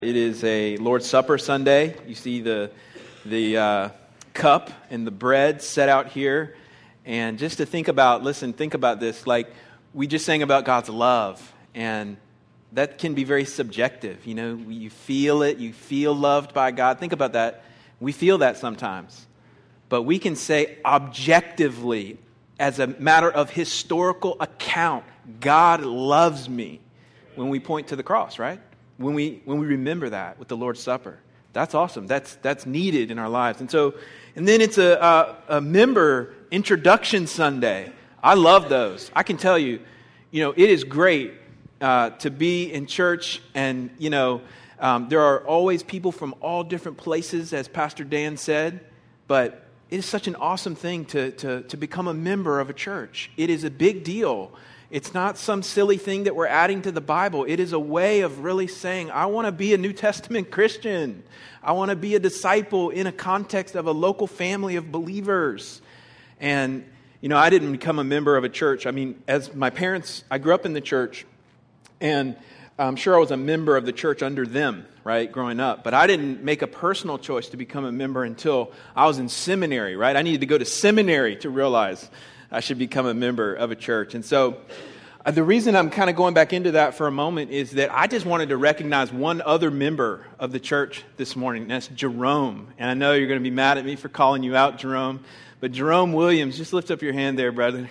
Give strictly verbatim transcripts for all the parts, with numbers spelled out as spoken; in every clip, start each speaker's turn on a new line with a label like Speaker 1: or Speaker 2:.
Speaker 1: It is a Lord's Supper Sunday. You see the the uh, cup and the bread set out here. And just to think about, listen, think about this. Like, we just sang about God's love. And that can be very subjective. You know, you feel it. You feel loved by God. Think about that. We feel that sometimes. But we can say objectively, as a matter of historical account, God loves me when we point to the cross, right? When we when we remember that with the Lord's Supper. That's awesome. That's that's needed in our lives. And so, and then it's a, a, a member introduction Sunday. I love those. I can tell you, you know, it is great uh, to be in church, and, you know, um, there are always people from all different places, as Pastor Dan said, but it is such an awesome thing to to to become a member of a church. It is a big deal. It's not some silly thing that we're adding to the Bible. It is a way of really saying, I want to be a New Testament Christian. I want to be a disciple in a context of a local family of believers. And, you know, I didn't become a member of a church. I mean, as my parents, I grew up in the church, and I'm sure I was a member of the church under them, right, growing up. But I didn't make a personal choice to become a member until I was in seminary, right? I needed to go to seminary to realize I should become a member of a church. And so uh, the reason I'm kind of going back into that for a moment is that I just wanted to recognize one other member of the church this morning, and that's Jerome. And I know you're going to be mad at me for calling you out, Jerome, but Jerome Williams, just lift up your hand there, brother.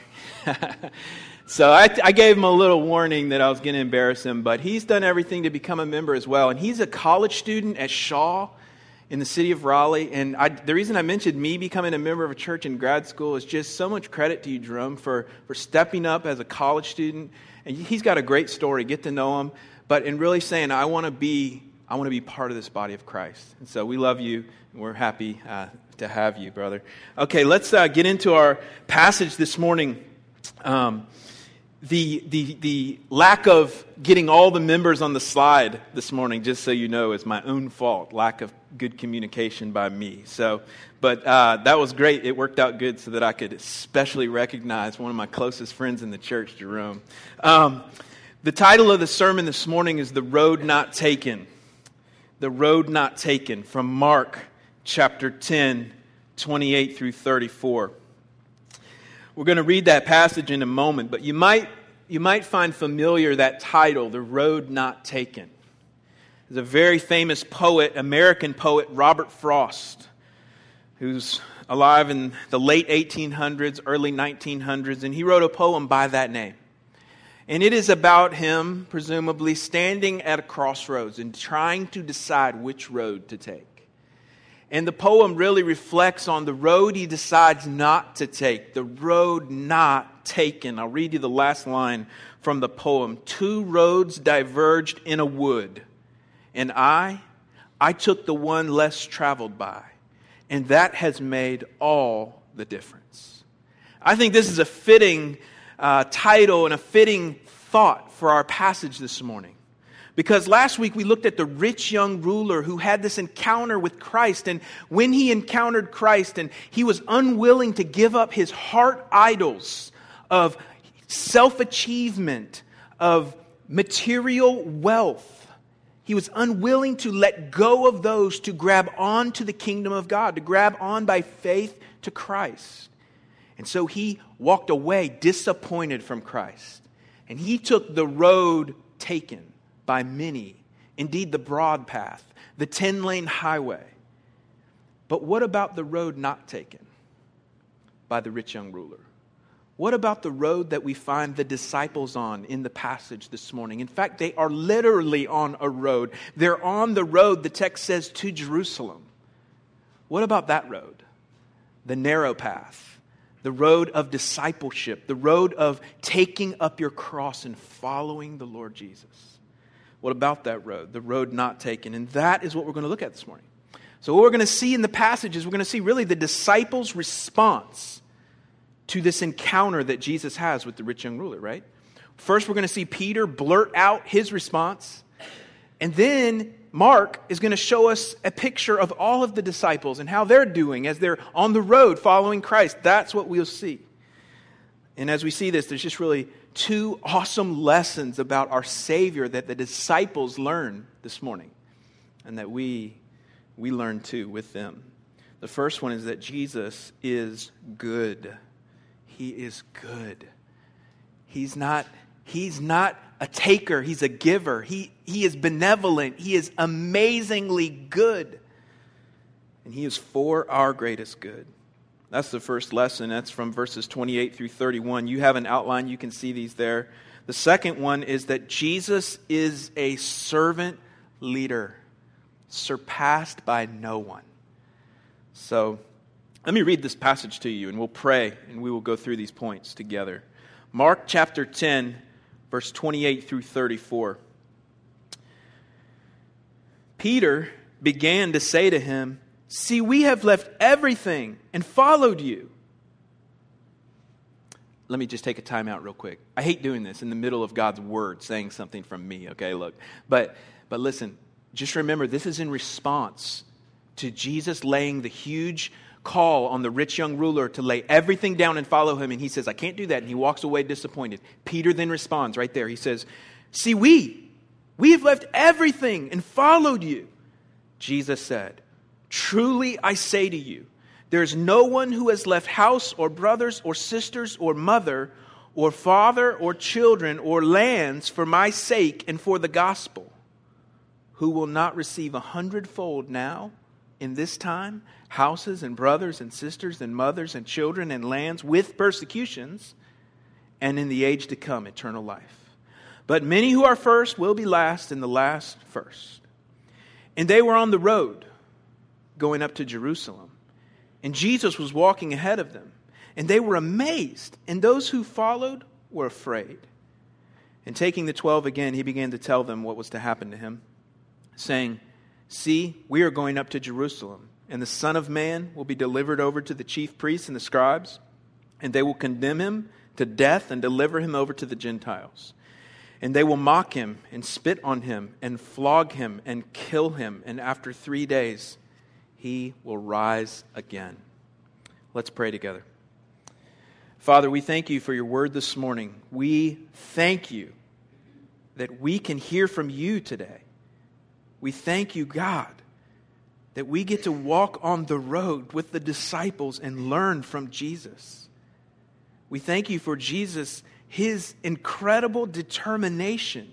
Speaker 1: So I, I gave him a little warning that I was going to embarrass him, but he's done everything to become a member as well. And he's a college student at Shaw in the city of Raleigh. And I, the reason I mentioned me becoming a member of a church in grad school is just so much credit to you, Jerome, for, for stepping up as a college student. And he's got a great story. Get to know him. But in really saying, I want to be I want to be part of this body of Christ. And so we love you, and we're happy uh, to have you, brother. Okay, let's uh, get into our passage this morning. Um, the, the, the lack of getting all the members on the slide this morning, just so you know, is my own fault. Lack of good communication by me. So, but uh, that was great. It worked out good so that I could especially recognize one of my closest friends in the church, Jerome. Um, the title of the sermon this morning is The Road Not Taken. The Road Not Taken, from Mark chapter ten, twenty-eight through thirty-four. We're going to read that passage in a moment, but you might you might find familiar that title, The Road Not Taken. There's a very famous poet, American poet, Robert Frost, who's alive in the late eighteen hundreds, early nineteen hundreds, and he wrote a poem by that name. And it is about him, presumably, standing at a crossroads and trying to decide which road to take. And the poem really reflects on the road he decides not to take, the road not taken. I'll read you the last line from the poem. Two roads diverged in a wood, and I, I took the one less traveled by, and that has made all the difference. I think this is a fitting uh, title and a fitting thought for our passage this morning. Because last week we looked at the rich young ruler who had this encounter with Christ. And when he encountered Christ and he was unwilling to give up his heart idols of self-achievement, of material wealth, he was unwilling to let go of those to grab on to the kingdom of God, to grab on by faith to Christ. And so he walked away disappointed from Christ. And he took the road taken by many, indeed the broad path, the ten-lane highway. But what about the road not taken by the rich young ruler? What about the road that we find the disciples on in the passage this morning? In fact, they are literally on a road. They're on the road, the text says, to Jerusalem. What about that road? The narrow path. The road of discipleship. The road of taking up your cross and following the Lord Jesus. What about that road? The road not taken. And that is what we're going to look at this morning. So what we're going to see in the passage is we're going to see really the disciples' response to this encounter that Jesus has with the rich young ruler, right? First, we're going to see Peter blurt out his response. And then Mark is going to show us a picture of all of the disciples and how they're doing as they're on the road following Christ. That's what we'll see. And as we see this, there's just really two awesome lessons about our Savior that the disciples learn this morning. and that we we learn too with them. The first one is that Jesus is good. He is good. He's not, he's not a taker, he's a giver. He, he is benevolent. He is amazingly good. And he is for our greatest good. That's the first lesson. That's from verses twenty-eight through thirty-one. You have an outline. You can see these there. The second one is that Jesus is a servant leader, surpassed by no one. So let me read this passage to you, and we'll pray, and we will go through these points together. Mark chapter ten, verse twenty-eight through thirty-four. Peter began to say to him, "See, we have left everything and followed you." Let me just take a time out real quick. I hate doing this in the middle of God's word, saying something from me, okay, look. But but listen, just remember, this is in response to Jesus laying the huge call on the rich young ruler to lay everything down and follow him. And he says, "I can't do that." And he walks away disappointed. Peter then responds right there. He says, "See, we, we have left everything and followed you." Jesus said, "Truly I say to you, there is no one who has left house or brothers or sisters or mother or father or children or lands for my sake and for the gospel, who will not receive a hundredfold now in this time, houses and brothers and sisters and mothers and children and lands with persecutions, and in the age to come eternal life. But many who are first will be last, and the last first." And they were on the road going up to Jerusalem. And Jesus was walking ahead of them. And they were amazed. And those who followed were afraid. And taking the twelve again, he began to tell them what was to happen to him, saying, "See, we are going up to Jerusalem. And the Son of Man will be delivered over to the chief priests and the scribes. And they will condemn him to death and deliver him over to the Gentiles. And they will mock him and spit on him and flog him and kill him. And after three days, he will rise again." Let's pray together. Father, we thank you for your word this morning. We thank you that we can hear from you today. We thank you, God, that we get to walk on the road with the disciples and learn from Jesus. We thank you for Jesus, his incredible determination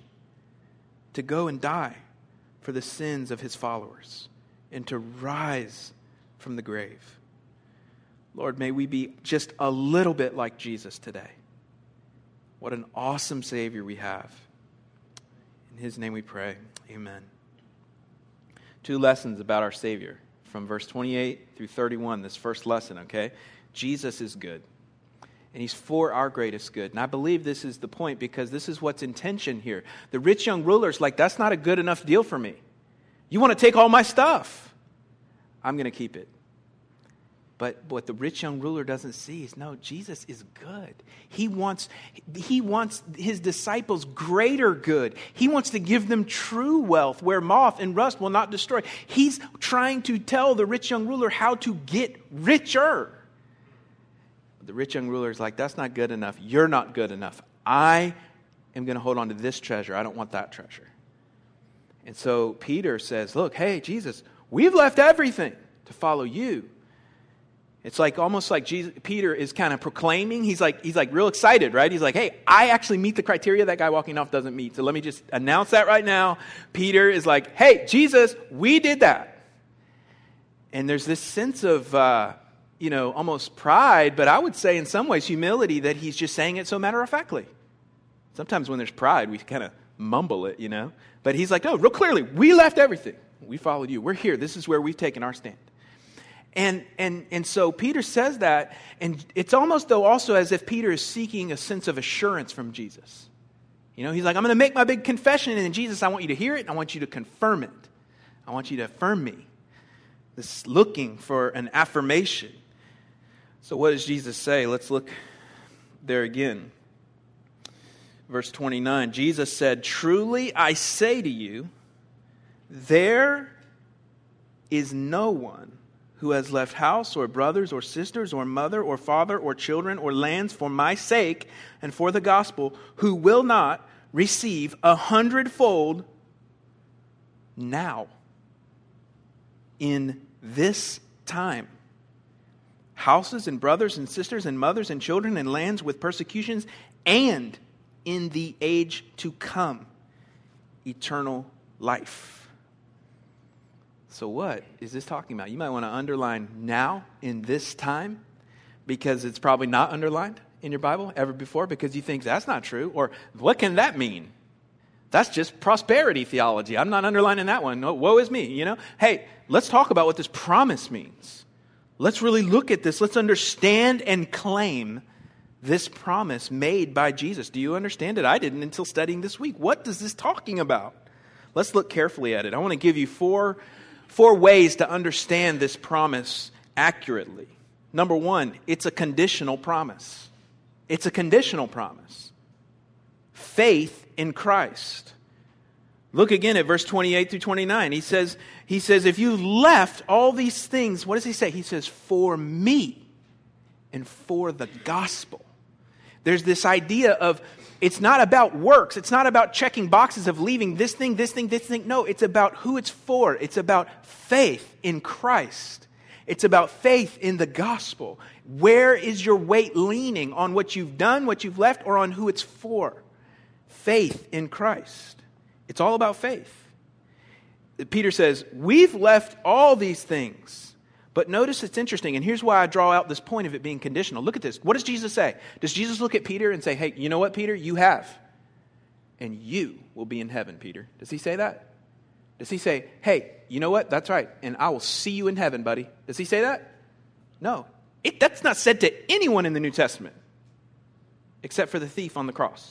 Speaker 1: to go and die for the sins of his followers and to rise from the grave. Lord, may we be just a little bit like Jesus today. What an awesome Savior we have. In his name we pray. Amen. Two lessons about our Savior from verse twenty-eight through thirty-one, this first lesson, okay? Jesus is good. And he's for our greatest good. And I believe this is the point because this is what's in tension here. The rich young ruler's like, that's not a good enough deal for me. You want to take all my stuff. I'm going to keep it. But what the rich young ruler doesn't see is, no, Jesus is good. He wants, he wants his disciples greater good. He wants to give them true wealth where moth and rust will not destroy. He's trying to tell the rich young ruler how to get richer. The rich young ruler is like, that's not good enough. You're not good enough. I am going to hold on to this treasure. I don't want that treasure. And so Peter says, look, hey, Jesus, we've left everything to follow you. It's like almost like Jesus, Peter is kind of proclaiming. He's like, he's like real excited, right? He's like, hey, I actually meet the criteria that guy walking off doesn't meet. So let me just announce that right now. Peter is like, hey, Jesus, we did that. And there's this sense of, uh, you know, almost pride, but I would say in some ways humility that he's just saying it so matter-of-factly. Sometimes when there's pride, we kind of mumble it, you know. But he's like, no, real clearly, we left everything. We followed you. We're here. This is where we've taken our stand. And and and so Peter says that, and it's almost though also as if Peter is seeking a sense of assurance from Jesus. You know, he's like, I'm going to make my big confession, and then Jesus, I want you to hear it, and I want you to confirm it. I want you to affirm me. This looking for an affirmation. So what does Jesus say? Let's look there again. Verse twenty-nine, Jesus said, "Truly I say to you, there is no one who has left house or brothers or sisters or mother or father or children or lands for my sake and for the gospel who will not receive a hundredfold now in this time. Houses and brothers and sisters and mothers and children and lands with persecutions, and in the age to come, eternal life. So what is this talking about? You might want to underline now, in this time, because it's probably not underlined in your Bible ever before, because you think that's not true. Or what can that mean? That's just prosperity theology. I'm not underlining that one. No, woe is me, you know? Hey, let's talk about what this promise means. Let's really look at this. Let's understand and claim this promise made by Jesus. Do you understand it? I didn't until studying this week. What is this talking about? Let's look carefully at it. I want to give you four, four ways to understand this promise accurately. Number one, it's a conditional promise. It's a conditional promise. Faith in Christ. Look again at verse twenty-eight through twenty-nine. He says, he says, if you left all these things, what does he say? He says, for me and for the gospel. There's this idea of, it's not about works. It's not about checking boxes of leaving this thing, this thing, this thing. No, it's about who it's for. It's about faith in Christ. It's about faith in the gospel. Where is your weight leaning? On what you've done, what you've left, or on who it's for? Faith in Christ. It's all about faith. Peter says, we've left all these things. But notice it's interesting, and here's why I draw out this point of it being conditional. Look at this. What does Jesus say? Does Jesus look at Peter and say, hey, you know what, Peter? You have. And you will be in heaven, Peter. Does he say that? Does he say, hey, you know what? That's right. And I will see you in heaven, buddy. Does he say that? No. It, that's not said to anyone in the New Testament, except for the thief on the cross.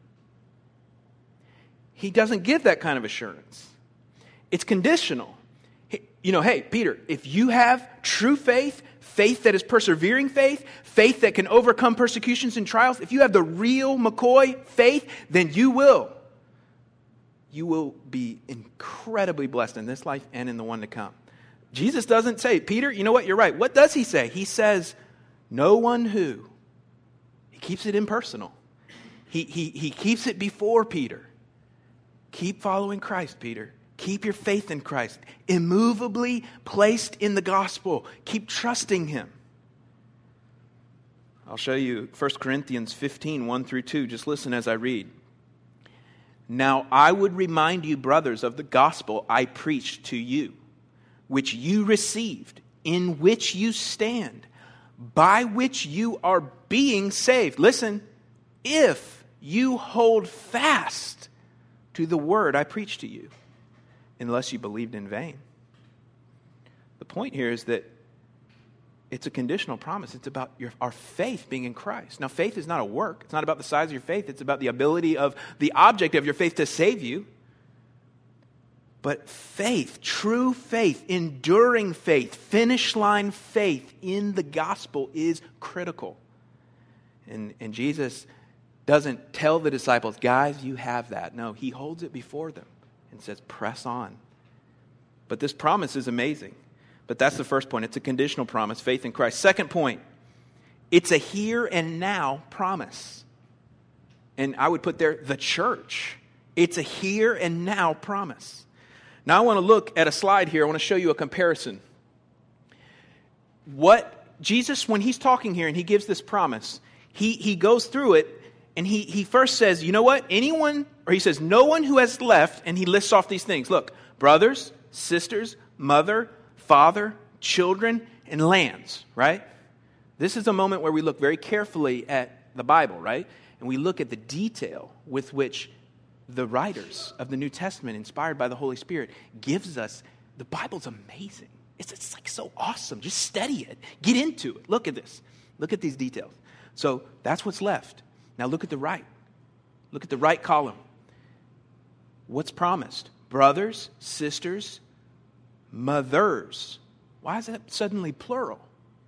Speaker 1: He doesn't give that kind of assurance. It's conditional. You know, hey, Peter, if you have true faith, faith that is persevering faith, faith that can overcome persecutions and trials, if you have the real McCoy faith, then you will. You will be incredibly blessed in this life and in the one to come. Jesus doesn't say, Peter, you know what, you're right. What does he say? He says, no one who. He keeps it impersonal. He, he, he keeps it before Peter. Keep following Christ, Peter. Keep your faith in Christ. Immovably placed in the gospel. Keep trusting him. I'll show you First Corinthians fifteen, one through two. Just listen as I read. Now I would remind you, brothers, of the gospel I preached to you, which you received, in which you stand, by which you are being saved. Listen, if you hold fast to the word I preached to you, unless you believed in vain. The point here is that it's a conditional promise. It's about your, our faith being in Christ. Now, faith is not a work. It's not about the size of your faith. It's about the ability of the object of your faith to save you. But faith, true faith, enduring faith, finish line faith in the gospel is critical. And, and Jesus doesn't tell the disciples, guys, you have that. No, he holds it before them and says, press on. But this promise is amazing. But that's the first point. It's a conditional promise, faith in Christ. Second point, it's a here and now promise. And I would put there, the church. It's a here and now promise. Now I want to look at a slide here. I want to show you a comparison. What Jesus, when he's talking here and he gives this promise, he, he goes through it. And he, he first says, you know what? Anyone, or he says, no one who has left, and he lists off these things. Look, brothers, sisters, mother, father, children, and lands, right? This is a moment where we look very carefully at the Bible, right? And we look at the detail with which the writers of the New Testament, inspired by the Holy Spirit, gives us. The Bible's amazing. It's, it's like so awesome. Just study it. Get into it. Look at this. Look at these details. So that's what's left. Now look at the right. Look at the right column. What's promised? Brothers, sisters, mothers. Why is that suddenly plural?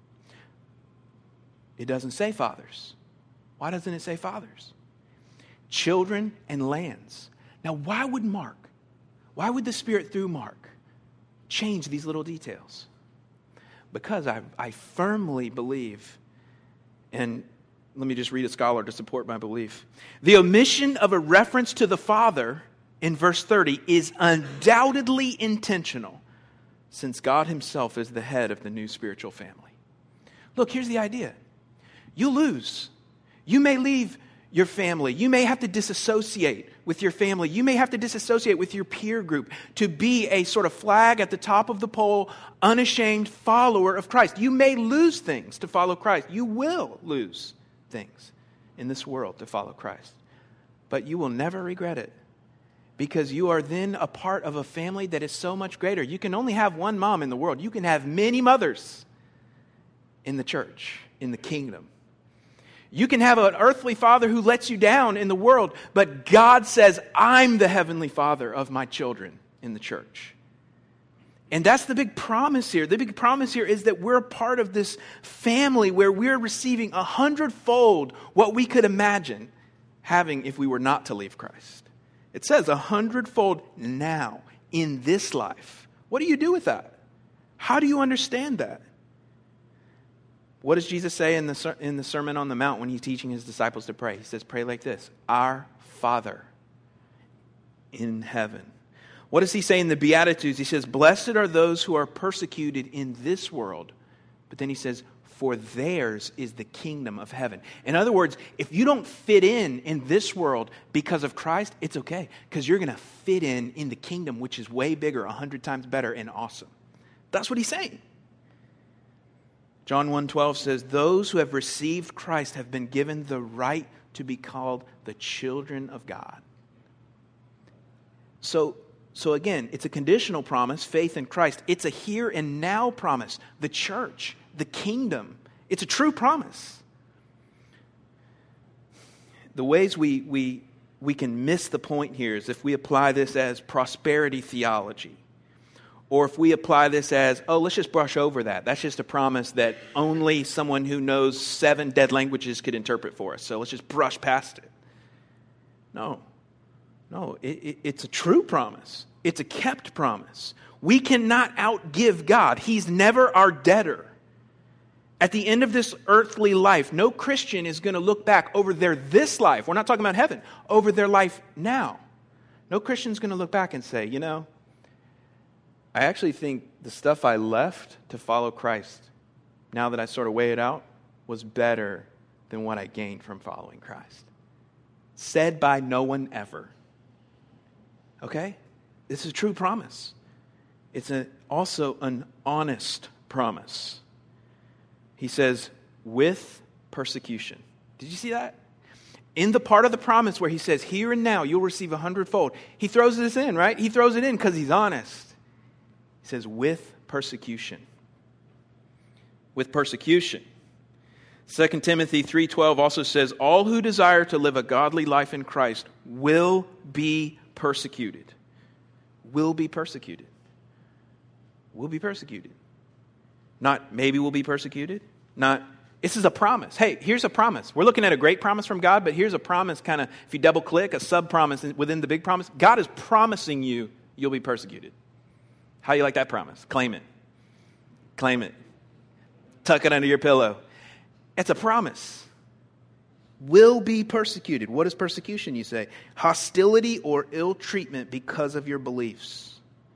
Speaker 1: It doesn't say fathers. Why doesn't it say fathers? Children and lands. Now why would Mark, why would the Spirit through Mark change these little details? Because I, I firmly believe, and let me just read a scholar to support my belief. The omission of a reference to the Father in verse thirty is undoubtedly intentional. since God himself is the head of the new spiritual family. Look, here's the idea. You lose. You may leave your family. You may have to disassociate with your family. You may have to disassociate with your peer group to be a sort of flag at the top of the pole, unashamed follower of Christ. You may lose things to follow Christ. You will lose things in this world to follow Christ. But you will never regret it, because you are then a part of a family that is so much greater. You can only have one mom in the world. You can have many mothers in the church, in the kingdom. You can have an earthly father who lets you down in the world, but God says, I'm the heavenly father of my children in the church. And that's the big promise here. The big promise here is that we're a part of this family where we're receiving a hundredfold what we could imagine having if we were not to leave Christ. It says a hundredfold now in this life. What do you do with that? How do you understand that? What does Jesus say in the, in the Sermon on the Mount when he's teaching his disciples to pray? He says, pray like this: Our Father in heaven. What does he say in the Beatitudes? He says, blessed are those who are persecuted in this world. But then he says, for theirs is the kingdom of heaven. In other words, if you don't fit in in this world because of Christ, it's okay, because you're going to fit in in the kingdom, which is way bigger, a hundred times better and awesome. That's what he's saying. John one twelve says, those who have received Christ have been given the right to be called the children of God. So, so again, it's a conditional promise, faith in Christ. It's a here and now promise, the church, the kingdom. It's a true promise. The ways we, we, we can miss the point here is if we apply this as prosperity theology. Or if we apply this as, oh, let's just brush over that. That's just a promise that only someone who knows seven dead languages could interpret for us. So let's just brush past it. No. No, it, it, it's a true promise. It's a kept promise. We cannot outgive God. He's never our debtor. At the end of this earthly life, no Christian is going to look back over their this life. We're not talking about heaven. Over their life now. No Christian's going to look back and say, you know, I actually think the stuff I left to follow Christ, now that I sort of weigh it out, was better than what I gained from following Christ. Said by no one ever. Okay? This is a true promise. It's a, also an honest promise. He says, with persecution. Did you see that? In the part of the promise where he says, here and now you'll receive a hundredfold, he throws this in, right? He throws it in because he's honest. He says, with persecution. With persecution. Second Timothy three twelve also says, all who desire to live a godly life in Christ will be persecuted. Will be persecuted. Will be persecuted. Not maybe we'll be persecuted. Not, this is a promise. Hey, here's a promise. We're looking at a great promise from God, but here's a promise kind of, if you double click, a sub-promise within the big promise. God is promising you you'll be persecuted. How do you like that promise? Claim it. Claim it. Tuck it under your pillow. It's a promise. Will be persecuted. What is persecution, you say? Hostility or ill treatment because of your beliefs.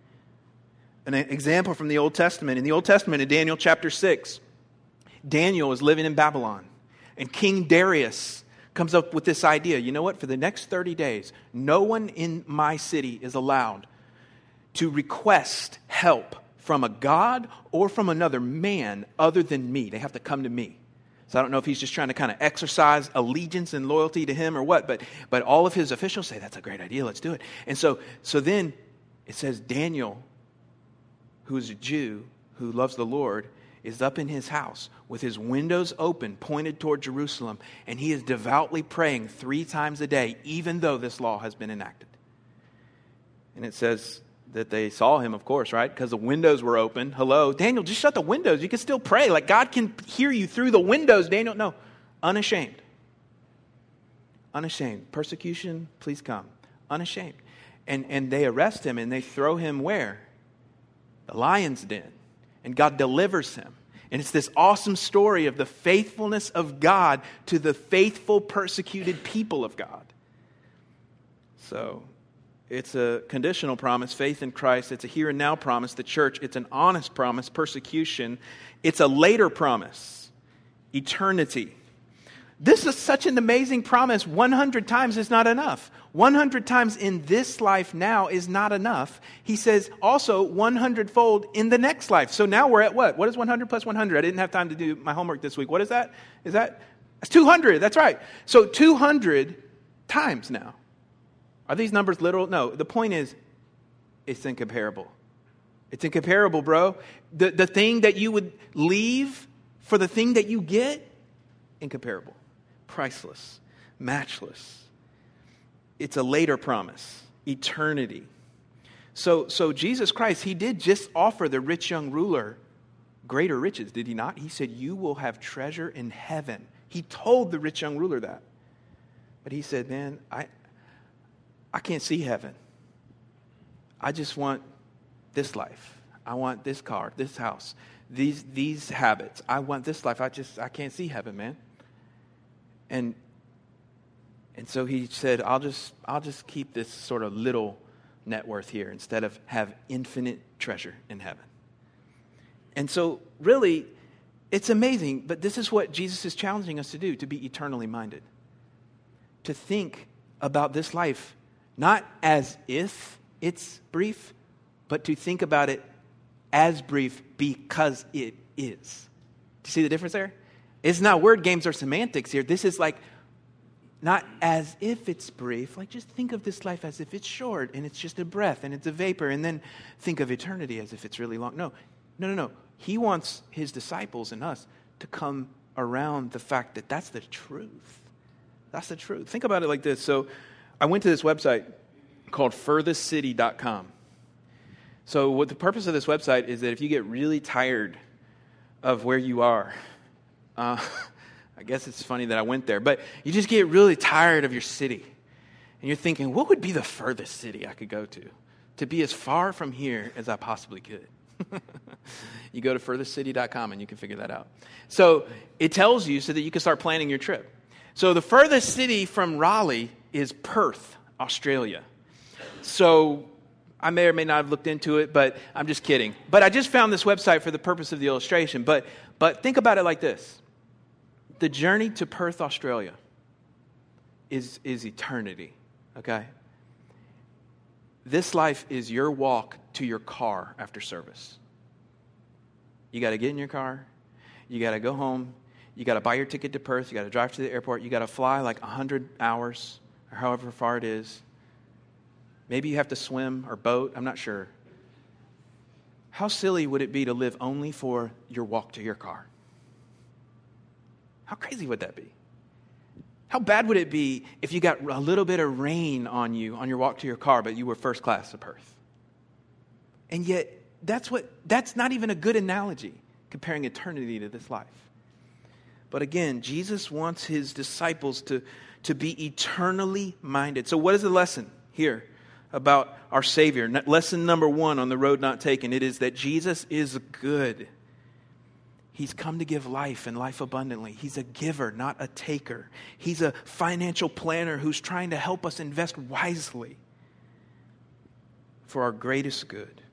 Speaker 1: An example from the Old Testament. In the Old Testament, in Daniel chapter six, Daniel is living in Babylon. And King Darius comes up with this idea. You know what? For the next thirty days, no one in my city is allowed to request help from a god or from another man other than me. They have to come to me. So I don't know if he's just trying to kind of exercise allegiance and loyalty to him or what, but but all of his officials say, that's a great idea, let's do it. And so, so then it says Daniel, who is a Jew, who loves the Lord, is up in his house with his windows open, pointed toward Jerusalem, and he is devoutly praying three times a day, even though this law has been enacted. And it says that they saw him, of course, right? Because the windows were open. Hello, Daniel, just shut the windows. You can still pray. Like God can hear you through the windows, Daniel. No, unashamed. Unashamed. Persecution, please come. Unashamed. And, and they arrest him and they throw him where? The lion's den. And God delivers him. And it's this awesome story of the faithfulness of God to the faithful, persecuted people of God. So, It's a conditional promise. Faith in Christ. It's a here and now promise. The church. It's an honest promise. Persecution. It's a later promise. Eternity. This is such an amazing promise. one hundred times is not enough. one hundred times in this life now is not enough. He says also one hundred fold in the next life. So now we're at what? What is one hundred plus one hundred? I didn't have time to do my homework this week. What is that? Is that? It's two hundred. That's right. So two hundred times now. Are these numbers literal? No. The point is, it's incomparable. It's incomparable, bro. The, the thing that you would leave for the thing that you get, incomparable. Priceless, matchless. It's a later promise, eternity. So, so Jesus Christ, he did just offer the rich young ruler greater riches, did he not? He said, you will have treasure in heaven. He told the rich young ruler that. But he said, man, I, I can't see heaven. I just want this life. I want this car, this house, these, these habits. I want this life. I just, I can't see heaven, man. And and so he said, I'll just I'll just keep this sort of little net worth here instead of have infinite treasure in heaven. And so really, it's amazing, but this is what Jesus is challenging us to do, to be eternally minded. To think about this life, not as if it's brief, but to think about it as brief because it is. Do you see the difference there? It's not word games or semantics here. This is like not as if it's brief. Like just think of this life as if it's short and it's just a breath and it's a vapor. And then think of eternity as if it's really long. No, no, no, no. He wants his disciples and us to come around the fact that that's the truth. That's the truth. Think about it like this. So I went to this website called furthest city dot com. So what the purpose of this website is that if you get really tired of where you are, Uh, I guess it's funny that I went there, but you just get really tired of your city. And you're thinking, what would be the furthest city I could go to? To be as far from here as I possibly could. You go to furthest city dot com and you can figure that out. So it tells you so that you can start planning your trip. So the furthest city from Raleigh is Perth, Australia. So I may or may not have looked into it, but I'm just kidding. But I just found this website for the purpose of the illustration. But but think about it like this. The journey to Perth, Australia is, is eternity, okay? This life is your walk to your car after service. You got to get in your car. You got to go home. You got to buy your ticket to Perth. You got to drive to the airport. You got to fly like one hundred hours or however far it is. Maybe you have to swim or boat. I'm not sure. How silly would it be to live only for your walk to your car? How crazy would that be? How bad would it be if you got a little bit of rain on you on your walk to your car, but you were first class to Perth? And yet, that's what that's not even a good analogy, comparing eternity to this life. But again, Jesus wants his disciples to, to be eternally minded. So what is the lesson here about our Savior? Lesson number one on the road not taken, it is that Jesus is good. He's come to give life and life abundantly. He's a giver, not a taker. He's a financial planner who's trying to help us invest wisely for our greatest good.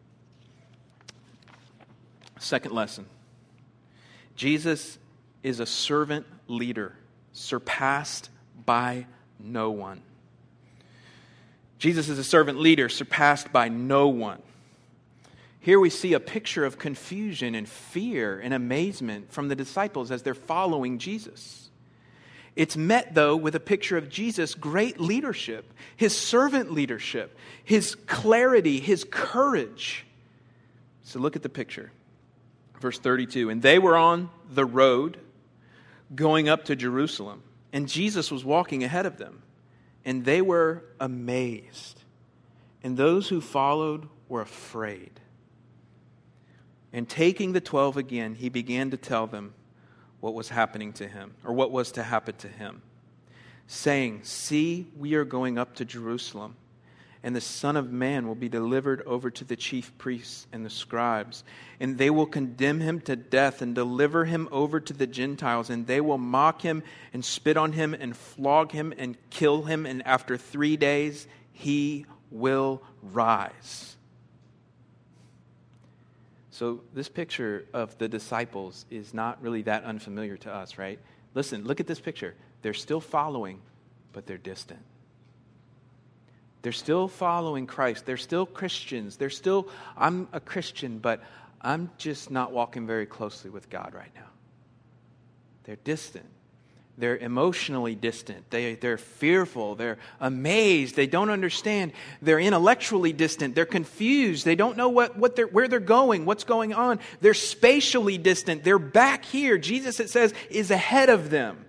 Speaker 1: Second lesson. Jesus is a servant leader, surpassed by no one. Jesus is a servant leader, surpassed by no one. Here we see a picture of confusion and fear and amazement from the disciples as they're following Jesus. It's met, though, with a picture of Jesus' great leadership, his servant leadership, his clarity, his courage. So look at the picture. Verse thirty-two, and they were on the road going up to Jerusalem, and Jesus was walking ahead of them, and they were amazed, and those who followed were afraid. And taking the twelve again, he began to tell them what was happening to him, or what was to happen to him, saying, see, we are going up to Jerusalem, and the Son of Man will be delivered over to the chief priests and the scribes, and they will condemn him to death and deliver him over to the Gentiles, and they will mock him and spit on him and flog him and kill him, and after three days he will rise. So this picture of the disciples is not really that unfamiliar to us, right? Listen, look at this picture. They're still following, but they're distant. They're still following Christ. They're still Christians. They're still, I'm a Christian, but I'm just not walking very closely with God right now. They're distant. They're emotionally distant. They, they're fearful. They're amazed. They don't understand. They're intellectually distant. They're confused. They don't know what, what they're, where they're going, what's going on. They're spatially distant. They're back here. Jesus, it says, is ahead of them.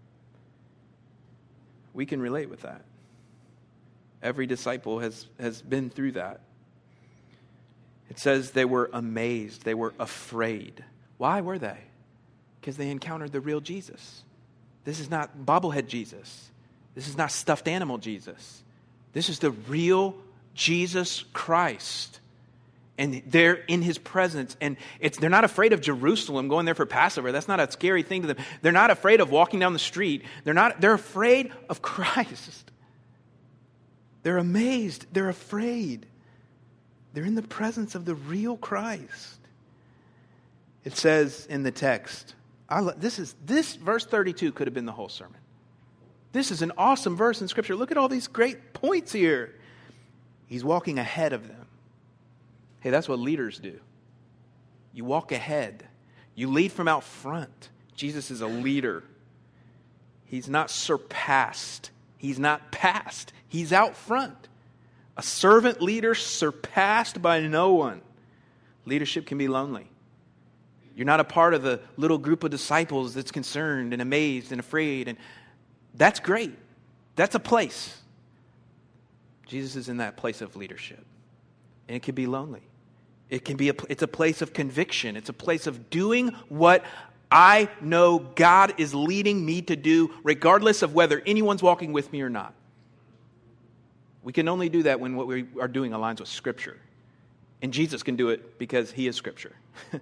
Speaker 1: We can relate with that. Every disciple has, has been through that. It says they were amazed. They were afraid. Why were they? Because they encountered the real Jesus. This is not bobblehead Jesus. This is not stuffed animal Jesus. This is the real Jesus Christ. And they're in his presence. And it's they're not afraid of Jerusalem, going there for Passover. That's not a scary thing to them. They're not afraid of walking down the street. They're not. They're afraid of Christ. They're amazed. They're afraid. They're in the presence of the real Christ. It says in the text, I, this is this verse thirty-two could have been the whole sermon. This is an awesome verse in Scripture. Look at all these great points here. He's walking ahead of them. Hey, that's what leaders do. You walk ahead. You lead from out front. Jesus is a leader. He's not surpassed. He's not past. He's out front. A servant leader surpassed by no one. Leadership can be lonely. You're not a part of the little group of disciples that's concerned and amazed and afraid. And that's great. That's a place. Jesus is in that place of leadership. And it can be lonely. It can be a, it's a place of conviction. It's a place of doing what I know God is leading me to do, regardless of whether anyone's walking with me or not. We can only do that when what we are doing aligns with Scripture. And Jesus can do it because he is Scripture.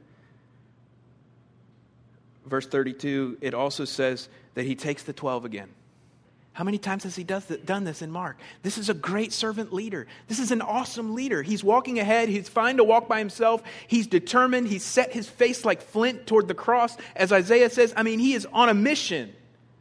Speaker 1: Verse thirty-two, it also says that he takes the twelve again. How many times has he does th- done this in Mark? This is a great servant leader. This is an awesome leader. He's walking ahead. He's fine to walk by himself. He's determined. He's set his face like flint toward the cross. As Isaiah says, I mean, he is on a mission.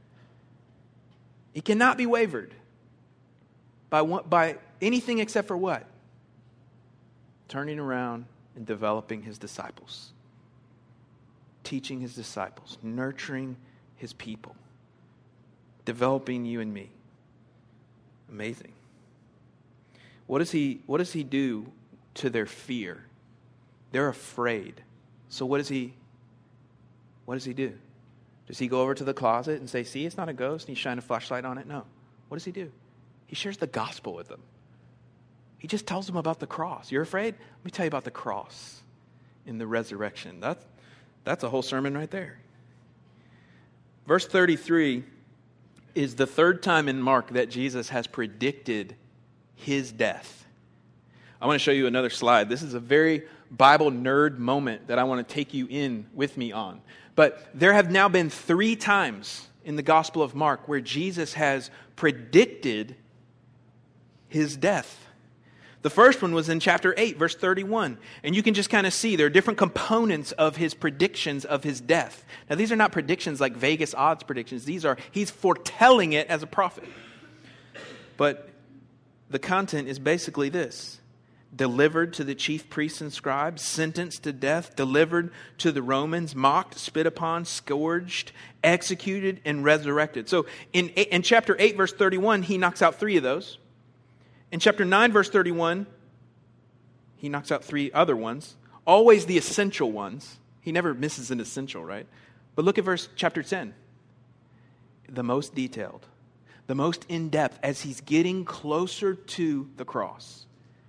Speaker 1: He cannot be wavered by, one, by anything except for what? Turning around and developing his disciples. Teaching his disciples. Nurturing his people. Developing you and me. Amazing. What does he, what does he do to their fear? They're afraid. So what does he, what does he do? Does he go over to the closet and say, see, it's not a ghost, and he shine a flashlight on it? No. What does he do? He shares the gospel with them. He just tells them about the cross. You're afraid? Let me tell you about the cross in the resurrection. That's, that's a whole sermon right there. Verse thirty-three is the third time in Mark that Jesus has predicted his death. I want to show you another slide. This is a very Bible nerd moment that I want to take you in with me on. But there have now been three times in the Gospel of Mark where Jesus has predicted his death. The first one was in chapter eight, verse thirty-one. And you can just kind of see there are different components of his predictions of his death. Now, these are not predictions like Vegas odds predictions. These are, he's foretelling it as a prophet. But the content is basically this. Delivered to the chief priests and scribes, sentenced to death, delivered to the Romans, mocked, spit upon, scourged, executed, and resurrected. So in, in chapter eight, verse thirty-one, he knocks out three of those. In chapter nine, verse thirty-one, he knocks out three other ones. Always the essential ones. He never misses an essential, right? But look at verse chapter ten. The most detailed, the most in-depth as he's getting closer to the cross.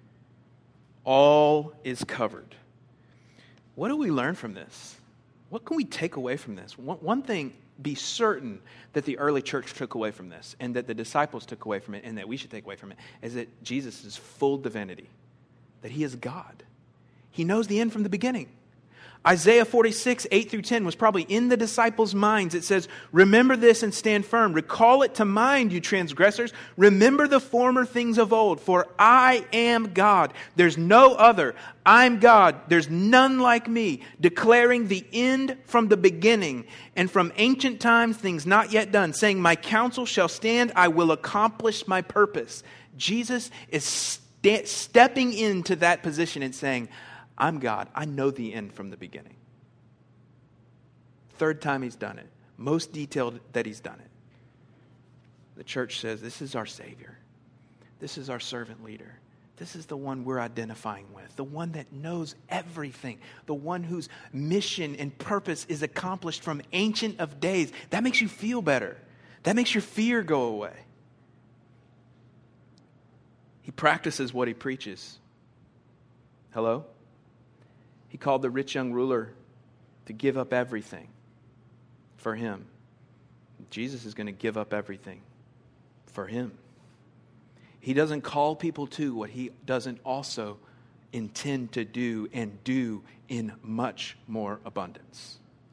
Speaker 1: All is covered. What do we learn from this? What can we take away from this? One, one thing, be certain that the early church took away from this, and that the disciples took away from it, and that we should take away from it, is that Jesus is full divinity, that he is God. He knows the end from the beginning. Isaiah forty-six, eight through ten was probably in the disciples' minds. It says, remember this and stand firm. Recall it to mind, you transgressors. Remember the former things of old, for I am God. There's no other. I'm God. There's none like me, declaring the end from the beginning and from ancient times things not yet done, saying, my counsel shall stand. I will accomplish my purpose. Jesus is st- stepping into that position and saying, I'm God. I know the end from the beginning. Third time he's done it. Most detailed that he's done it. The church says, this is our Savior. This is our servant leader. This is the one we're identifying with. The one that knows everything. The one whose mission and purpose is accomplished from ancient of days. That makes you feel better. That makes your fear go away. He practices what he preaches. Hello? He called the rich young ruler to give up everything for him. Jesus is going to give up everything for him. He doesn't call people to what he doesn't also intend to do and do in much more abundance.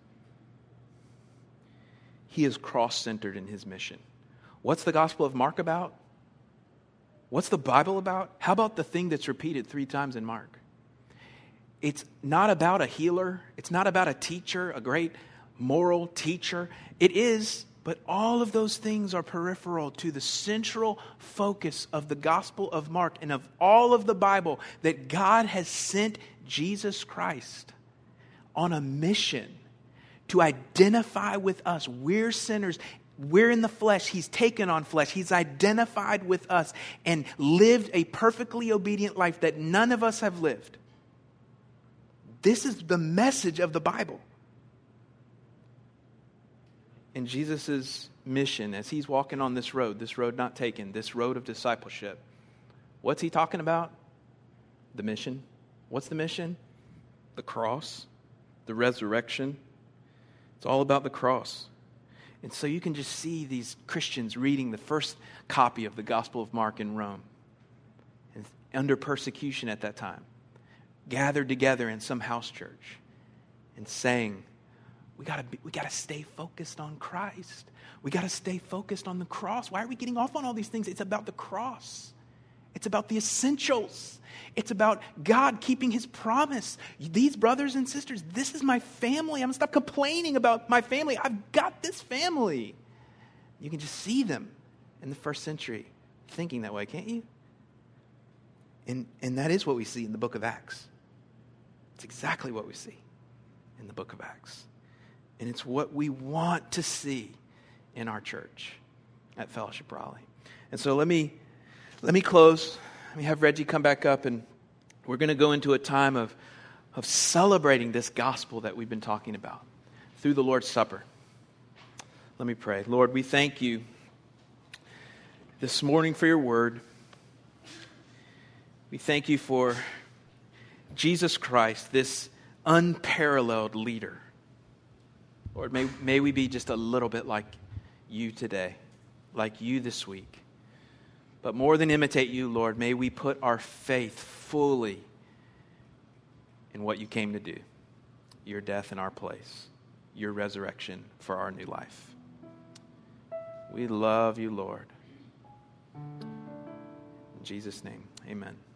Speaker 1: He is cross-centered in his mission. What's the Gospel of Mark about? What's the Bible about? How about the thing that's repeated three times in Mark? It's not about a healer. It's not about a teacher, a great moral teacher. It is, but all of those things are peripheral to the central focus of the Gospel of Mark and of all of the Bible, that God has sent Jesus Christ on a mission to identify with us. We're sinners. We're in the flesh. He's taken on flesh. He's identified with us and lived a perfectly obedient life that none of us have lived. This is the message of the Bible. And Jesus' mission, as he's walking on this road, this road not taken, this road of discipleship, what's he talking about? The mission. What's the mission? The cross, the resurrection. It's all about the cross. And so you can just see these Christians reading the first copy of the Gospel of Mark in Rome, and under persecution at that time, gathered together in some house church and saying, we gotta be, we gotta stay focused on Christ. We gotta stay focused on the cross. Why are we getting off on all these things? It's about the cross. It's about the essentials. It's about God keeping his promise. These brothers and sisters, this is my family. I'm gonna stop complaining about my family. I've got this family. You can just see them in the first century thinking that way, can't you? And, and that is what we see in the book of Acts. It's exactly what we see in the book of Acts. And it's what we want to see in our church at Fellowship Raleigh. And so let me let me close. Let me have Reggie come back up, and we're going to go into a time of, of celebrating this gospel that we've been talking about through the Lord's Supper. Let me pray. Lord, we thank you this morning for your word. We thank you for Jesus Christ, this unparalleled leader. Lord, may, may we be just a little bit like you today, like you this week. But more than imitate you, Lord, may we put our faith fully in what you came to do, your death in our place, your resurrection for our new life. We love you, Lord. In Jesus' name, amen.